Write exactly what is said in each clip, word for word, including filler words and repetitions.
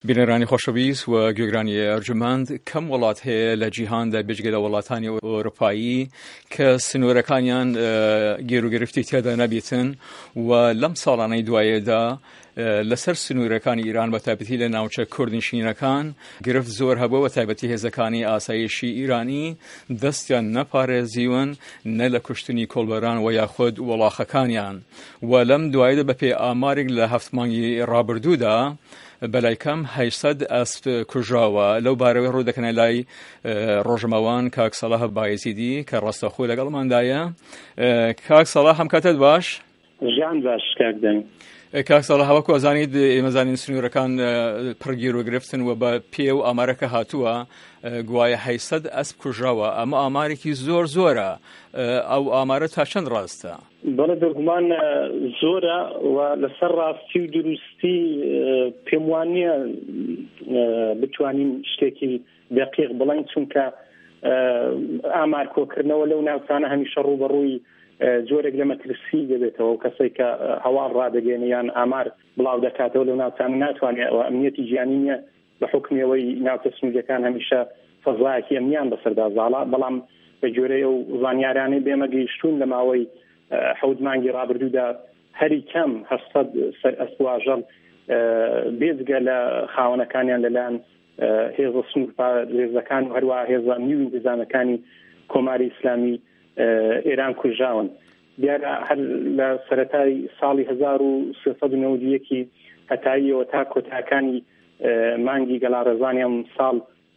بینەرانی خۆشەویست و گوێگرانی ئەرجمەند، کەم وڵات هەیە لە جیهاندا بێجگە لە وڵاتانی ئەوروپایی کە سنوورەکانیان گێروگرفتی تێدا نەبێتن و لەم ساڵانەی دوایەدا لەسەر سنوورەکانی ئیران بە تایبەتی لە ناوچە کوردنشینەکان گرفت زۆر هەبووە، بە تایبەتی هێزەکانی ئاسایشی ئیرانی دەستیان نەپارێزیون نە لە کوشتنی کۆڵبەران و یاخود وەڵاخەکانیان. و لەم دوایەدا بەپێی ئامارێک لە هەفت مانگی ڕابردوودا بەلای کەم هەشت سەد ئەسپ کوژراوە. لەو بارەوەی ڕوو دەکەنە لای ڕۆژمەوان کاک سەلاح بایزیدی کە ڕاستەخۆی لەگەڵماندایە. کاک سەلاح، هەم کاتت باش؟ ژیان باش کاک دەنگ. کاک سەلاح، هەوەکو ئەزانیت ئێمەزانین سنوورەکان پڕگیر و گرفتن و بە پێ و ئامارەکە هاتووە گوایە هەشت سەد ئەسپ کوژراوە. ئەمە ئامارێکی زۆر زۆرە. ئەو ئامارە تا چەند ڕاستە؟ بەڵێ بێگومان زۆرە و لەسەر ڕاستی و دروستی پێم وان نییە بتوانین شتێکی دەقیق بڵین، چونکە ئامار کۆکردنەوە لەو ناوچانە هەمیشە ڕوبەڕووی زۆرێک لە مەترسی دەبێتەوە و کەسێک کە هەواڵ ڕادەگەێنە یان ئامار بڵاو دەکاتەوە لەو ناوچانە ناتوانێت ئەوە ئەمنیەتی ژیانی نییە بە حکمیەوەی ناوچە سنوورەکان هەمیشە فەزایەکی ئەمنیان بەسەردا زاڵا، بەڵام بە جۆرەیە و زانیارانەی بێمە گەیشتوون لە ماوەی حەوت مانگی ڕابردوودا هەری کەم هەشت سەد سەر ئەسپ و ئاژەڵ بێجگە لە خاوەنەکانیان لەلایەن هێزە سنوور هێزەکان و هەروە هێزە نیو انتیزامەکانی کۆماری ئیسلامی ئێران کوژراون. دیارە هەر لە سەرەتای ساڵی هەزار و سێسەد و نەوەت و یەکی هەتاییەوە تا کۆتاکانی مانگی گەڵارەزانیان ساڵ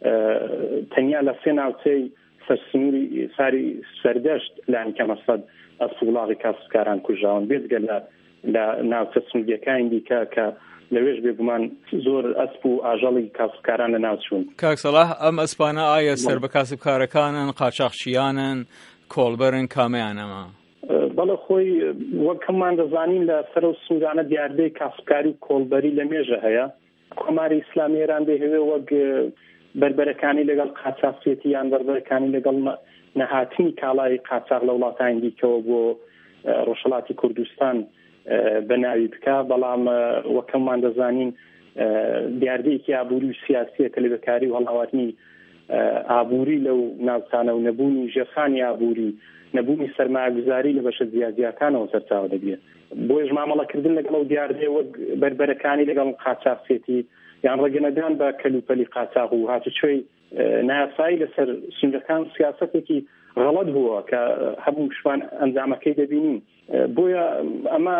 تەنیا لە سێ ناوچەی سەرسنووری ساری سەردەشت لایەن کەمە سەد ئەسپ و وڵاغی کاسبکاران کوژراون، بێجگە لە ناوچە سنووریەکانی دیکە کە لەوێش بێگومان زۆر ئەسپ و ئاژەڵی کاسبکاران لە ناوچوون. کاک سەلاح، ئەم ئەسپانە ئایا سەر بە کاسبکارەکانن، قاچاقچیانن، کۆڵبەرن، کامیان ئەمە؟ بەڵێ خۆی وەک هەممان دەزانین لە سەر و سنوورانە دیاردەی کاسبکاری و کۆڵبەری لە مێژە هەیە. کۆماری ئیسلامی ئێران دەهێوێ وەک بربەرەکانی لەگەڵ قاچاقچێتی یان بربەرەکانی لەگەڵ نەهاتنی کاڵای قاچاق لە وڵاتانی دیکەوە بۆ ڕۆژهەڵاتی کوردستان بە ناوی بکە، بەڵام وەکەمان دەزانین دیاردەیەکی ئابووری و سیاسیە کە لە بەکاری و هەڵاواتنی ئابووری لەو ناوچانە و نەبوونی ژێرخانی ئابووری، نەبوونی سەرمایه‌گوزاری لە بەشە جیاجیەکانەوە سەرچاوە دەبێت. بۆیش مامەڵەکردن لەگەڵ دیاردەیە وەک بربەرەکانی لەگەڵ قاچاقچێتی یان ڕێگەنەدان بە کەلوپەلی قاچاق و هاتوچۆی نایاسایی لەسەر سنوورەکان سیاسەتێکی غەڵەت بووە کە هەموو شوان ئەنجامەکەی دەبینین. بۆیە ئەمە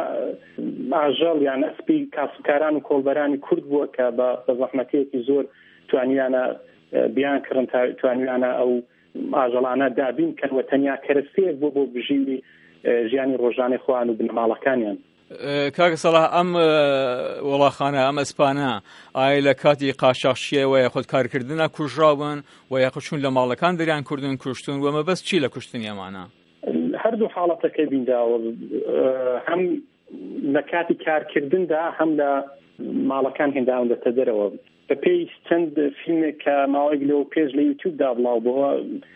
ئاژەڵ یان ئەسپی کاسبکاران و کۆڵبەرانی کورد بووە کە بە زەحمەتێکی زۆر توانیانە بیان کردن توانیانە ئەو ئاژەڵانە دابین کەن و تەنیا کەرەستەیەک بۆ بۆ بژینی ژیانی ڕۆژانەی خۆیان و بنەماڵەکانیان. کاک سەلاح، ئەم وڵاخانە، ئەم ئەسپانە ئایا لە کاتی قاچاقچیەوە یاخود کارکردنە کوژراون و یاخود چوون لە ماڵەکان دەریان کوردن کوشتون و مەبەست چی لە کوشتنی ئەمانە؟ هەردوو حاڵەتەکەی بینداوە، هەم لە کاتی کارکردندا هەم لە ماڵەکان هێنداون دەتە دەرەوە. بە پێی چەند فیلمێک کە ماوەیەک لەو پێش لە یوتیوبدا بڵاو بووە،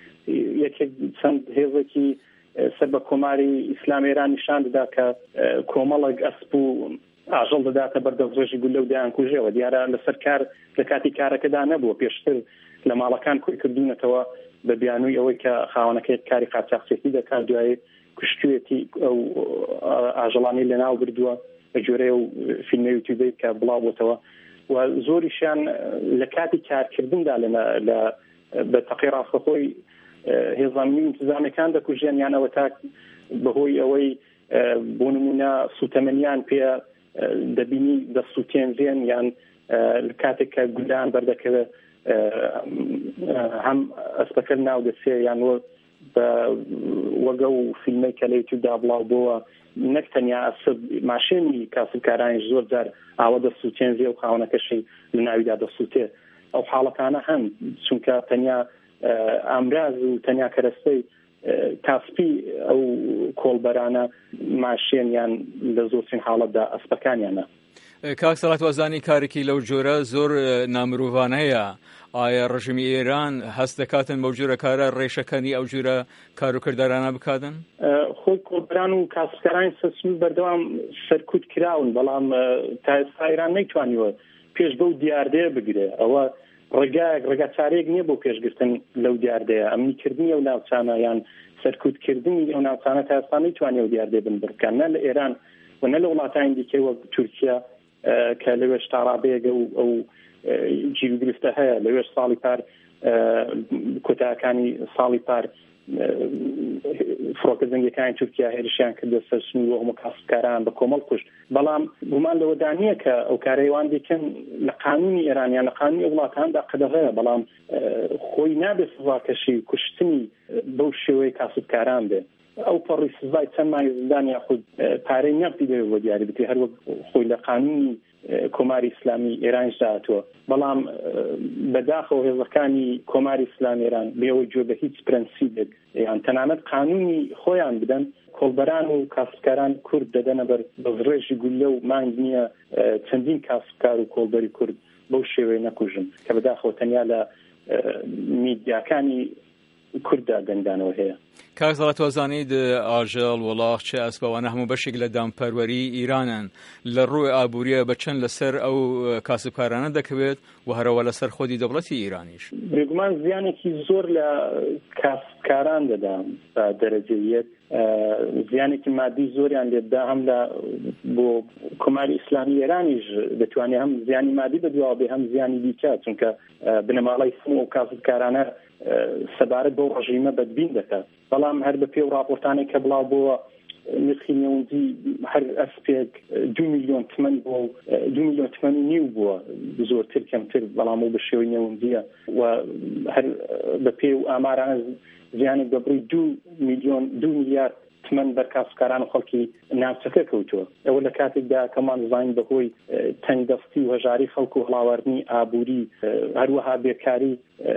یەکێک چەند هێزێکی سەر بە کۆماری ئیسلامی ئێران نیشان دەدا کە کۆمەڵێک ئەسپ و ئاژەڵ دەداتە بەردەم ڕێژی گولە و دایان کوژێەوە. دیارە لەسەر کار لە کاتی کارەکەدا نەبووە، پێشتر لە ماڵەکان کوی کردوونەتەوە بە بیانووی ئەوەی کە خاوەنەکەی کاری قاچاقچێتی دەکات، دوای کوشتوێتی ئەو ئاژەڵانی لەناو بردووە بە جۆرەیە و فیلمە یوتیوبێک کە بڵاو بووتەوە و زۆریشیان لە کاتی کارکردندا لە بە تەقی ڕاستەخۆی هێزانی انتیزامەکان دەکوژێن یانەوە تا بەهۆی ئەوەی بۆ نمونە سوتەمەنیان پێ دەبینی دەسووتێنرێن یان کاتێک کە گولان بەردەکەوێت هەم ئەسپەکە ناو دەسێ یان وەگە و فیلمەی کە لە یوتیوبدا بڵاو بووە نەک تەنیا ئەسب ماشێنی کاسبکارانیش زۆر جار ئاوە دەسووتێنرێ و خاوەنەکەشی لە ناویدا دەسووتێ. ئەو حاڵەتانە هەن چونکە تەنیا ئامراز و تەنیا کەرەستەی کاسپی ئەو کۆڵبەرانە ماشێنیان لە زۆرترین حاڵەتدا ئەسپەکانیانە. کاک سەلاح، وازانی کارێکی لەو جۆرە زۆر نامرۆڤانەیە. ئایا ڕژمی ئێران هەست دەکاتن بەو جۆرە کارە ڕێشەکانی ئەو جۆرە کاروکردارانە بکاتن؟ خۆی کۆڵبەران و کاسبکارانی سەرسنوور بەردەوام سەرکوت کراون، بەڵام تا ئێستا ئێران نەیتوانیوە پێش بەو دیاردەیە بگرێ. ئەوە ڕێگایەک ڕێگا چارەیەک نییە بۆ پێشگرتن لەو دیاردەیە. ئەمنیکردنی ئەو ناوچانە یان سەرکوتکردنی ئەو ناوچانە تا ئێستا نەیتوانێ ئەو دیاردەیە بنبڕکان، نە لە ئێران و نە لە وڵاتانی دیکەی وەک تورکیا کە لەوێش تاڕابەیەگە و ئەو جیرگرفتە هەیە. لەوێش ساڵی پار کۆتاکانی ساڵی پار فڕۆکە زەنگەکانی تورکیا هێرشیان کردە سەر سنوور و هەموو کاسبکاران بە کۆمەڵ کوشت. بەڵام گومان لەوەدا نییە کە ئەو کارەیەوان دیکەن لە قانونی ئێرانیان لە قانونی وڵاتاندا قەدەغەیە، بەڵام خۆی نابێت سزاکەشی کوشتنی بەو شێوەیە کاسبکاران بێ. ئەو پەڕی سزای چەند مانگی زیندان یاخود پارەی نەقدی بێ بۆ دیاری بکرێ، هەروەک خۆی لە قانونی کۆماری ئیسلامی ئێرانش داهاتووە. بەڵام بەداخەوە هێزەکانی کۆماری ئیسلامی ئێران بێەوە گوێ بە هیچ پرەنسیبێک یان تەنانەت قانونی خۆیان بدەن، کۆڵبەران و کاسبکاران کورد دەدەنە بەر بە ڕێژی گولە و مانگ نییە چەندین کاسبکار و کۆڵبەری کورد بەو شێوەیە نەکوژن کە بەداخەوە تەنیا لە میدیاکانی کوردا گەندانەوە هەیە. کاک زەڵات وەزانید ئاژەڵ وڵاغ چه ئەسپەوانە هەموو بەشێک لە دامپەروەری ئیرانن. لە ڕووی ئابووریە بەچەند لەسەر ئەو کاسبکارانە دەکەوێت و هەرەوە لەسەر خۆی دەوڵەتی ئیرانیش؟ بێگومان زیانێکی زۆر لە کاسبکاران دەدا بە دەرەجەیەک، زیانێکی مادی زۆریان لێدا، هەم لە بۆ کۆماری ئیسلامی ئێرانیش دەتوانێت هەم زیانی مادی بەدواوە بێ هەم زیانی دیکە، چونکە بنەماڵەی هەموو کاسبکارانە سەبارەت بەو ڕژیمە بەدبین دەکات. بەڵام هەر بە پێ و راپۆرتانێک کە بڵاو بۆوە نرخی نێوەندی هەر ئەسپێک دو میلیۆن تمەن بۆ دو میلیۆن تمەن و نیو بووە، زۆرتر کەمتر، بەڵام و بە شێوەی نێوەندیە و هەر بە پێ و ئامارانە زیانێک بەبڕی دو میلیۆن دو میلیارد تمەن بەرکاسبکاران و خەڵکی ناوچەکە کەوتووە. ئەوە لە کاتێکدا کەمان زانین بەهۆی تەنگدەستی و هەژاری خەڵک و هەڵاوەرنی ئابووری، هەروەها بێکاری،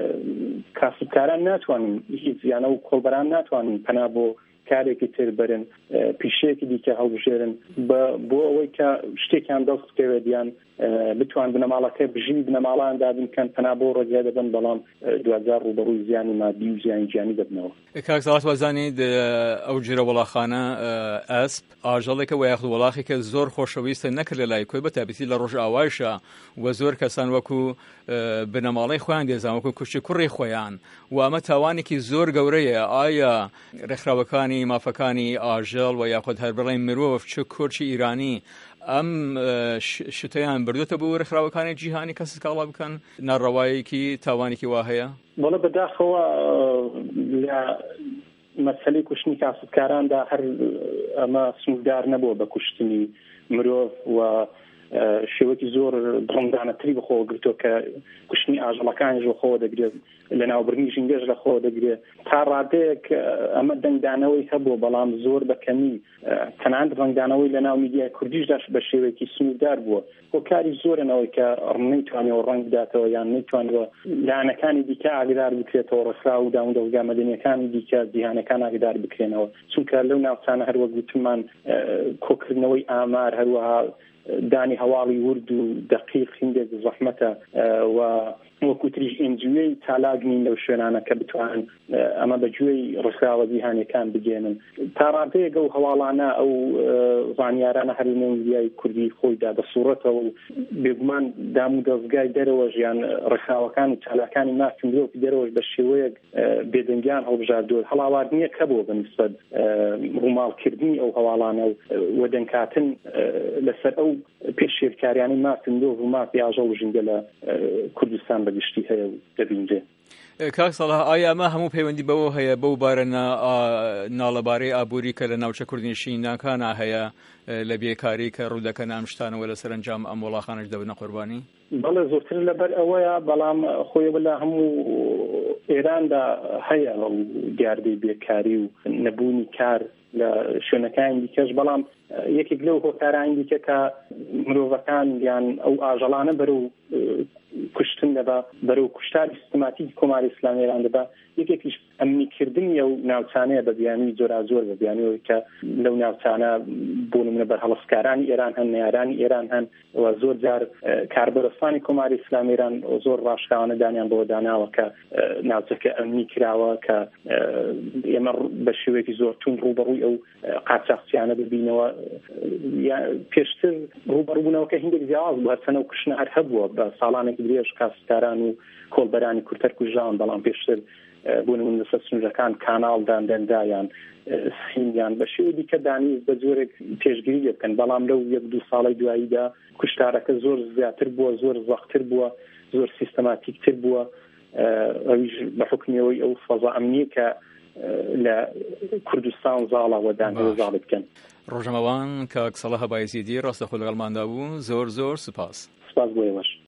کاسبکاران ناتوانن هیچ زیانە و کۆڵبەران ناتوانن پەنا بۆ کارێکی تر بەرن، پیشەیەکی دیکە هەڵبژێرن بۆ ئەوەی کە شتێکیان دەست بکەوێت یان بتوان بنەماڵەکە بژی بنەماڵان دابن کەن پەنا بۆ ڕێگای دەبن، بەڵام دوجار ڕوبەڕووی زیانی مادی و زیانی گیانی دەبنەوە. کاک زەڵات وەزانید ئەو جرە وەڵاخانە ئەسپ ئاژەڵێکە و یاخود وەڵاخێکە زۆر خۆشەویستە نەکرد لە لای کۆی بەتابەتی لە ڕۆژ ئاوایشە و زۆر کەسان وەکو بنەماڵەی خۆیان دێزان وەکو کوشتی کوڕی خۆیان و ئەمە تاوانێکی زۆر گەورەیە. ئایا ڕێکخراوەکانی مافەکانی ئاژەڵ و یاخود هەر بڵێن مرۆڤ چ کۆرچی ئیرانی ئەم شتەیان بردوتە بۆ ڕێکخراوەکانی جیهانی کەس کاڵا بکەن ناڕەوایەکی تاوانێکی وا هەیە؟ وەڵە بەداخەوە لە مەسەلەی کوشتنی کاسبکاراندا هەر ئەمە سنوردار نەبووە بە کوشتنی مرۆڤ و شێوەی زۆر دڕندانەتری بەخۆوە گرتووە کە کوشتنی ئاژەڵەکانیش بەخۆوە دەگرێت، لە ناوبردنی ژینگەش لەخۆوە دەگرێت. تا ڕادەیەک ئەمە دەنگدانەوەی هەبوو، بەڵام زۆر بەکەمی تەنانەت ڕنگدانەوەی لە ناو میدیای کوردیشداش بە شێوەیەکی سنوردار بووە. هۆکاری زۆرنەوەی کە نەیتوانێەوە ڕەنگ بداتەوە یان نەیتوانەوە لایەنەکانی دیکە ئاگدار بکرێتەوە، ڕێکخراو و داوم دەستگا مەدەنیەکانی دیکە جیهانەکان ئاگدار بکرێنەوە، چونکە لەو ناوچانە هەروەک گوتمان کۆکردنەوەی ئامار، هەروەها دانی هەواڵی ورد و دقیق هندێک زەحمەتە و وەکو تریش ئنجوێی چالاگنین لەو شوێنانە کە بتوانن ئەمە بەگوێی ڕێکخراوە جیهانیەکان بگێنن. تا ڕادەیەک ئەو هەواڵانە ئەو زانیارانە هەر میدیای کوردی خۆیدا بەسوورەتەوە و بێگومان دام و دەستگای دەرەوە ژیان ڕێکخراوەکان و چالاکانی مافی مرۆڤ دەرەوەش بە شێوەیەک بێدەنگیان هەڵبژاردووە. هەڵاواردنیە بووە بە نسبەت ڕووماڵکردنی ئەو هەواڵانە و وەدەنگکاتن لەسەر ئەو پێشێرکاریانی مافی مرۆڤ و مافی ئاژەڵ و ژینگە لە کوردستان بەگشتی هەیە و دەبینجێ. کاک سەڵاح، ئایا ئەمە هەموو پەیوەندی بەوە هەیە بەو بارە ناڵەبارەی ئابووری کە لە ناوچە کوردنشینەکانە هەیە لە بێکاری کە ڕوودەکە نامشتانەوە لە سەرنجام ئەم وڵاخانەش دەبنە قوربانی؟ بەڵێ زۆرتر لەبەر ئەوەیە، بەڵام خۆی لە هەموو ئێراندا هەیە ئەو دیاردەی بێکاری و نەبوونی کار لە شوێنەکانی دیکەش، بەڵام یەکێک لەو هۆکارانی دیکە کە مرۆڤەکان یان ئەو ئاژەڵانە بەرەو کوشتن دەبا، بەرەو کوشتاری سیستماتیک کۆماری ئیسلامی ئێران دەبا، یەکێکیش ئەمنیکردنی ئەو ناوچانەیە بە بیانی زۆرا زۆر بە بیانەوەی کە لەو ناوچانە بۆ نمونە بەرهەڵسکارانی ئێران هەن نێرانی ئێران هەن و زۆر جار کاربەرستانی کۆماری ئیسلامی ئێران زۆر ڕاشکاوانە دانیان بۆ داناوە کە ناوچەکە ئەمنی کراوە کە ئێمە بە شێوەیەکی زۆر تون ڕوبەڕووی ئەو قاچاقچیانە ببینەوە پێشتر ڕوبەڕووبوونەوەکە هیندێک جیاواز بوو هەرچەنە و کشنە هەر هەبووە بە ساڵانێکی درێژ کاسبکاران و کۆڵبەرانی کورتەر کوژان بەڵام پێشتر بۆ نمونە لەسەر سنوورەکان کاناڵدان دەندایان سینیان بە شێوەی دیکە دانیز بە جۆرێک پێشگیری لێ بکەن بەڵام لەو یەک دوو ساڵی دواییدا کوشتارەکە زۆر زیاتر بووە زۆر زەختر بووە زۆر سیستەماتیکتر بووە ئەویش بە حکمیەوەی ئەو فەزا ئەمنیە کە لە کوردستان زاڵەوە دانەوە زاڵ بکەن. ڕۆژەمەوان کە کسەڵە هەبایزیدی ڕاستەخۆ لەگەڵماندا بوو زۆر زۆر سپاس. سپاس بۆ ئێوەش.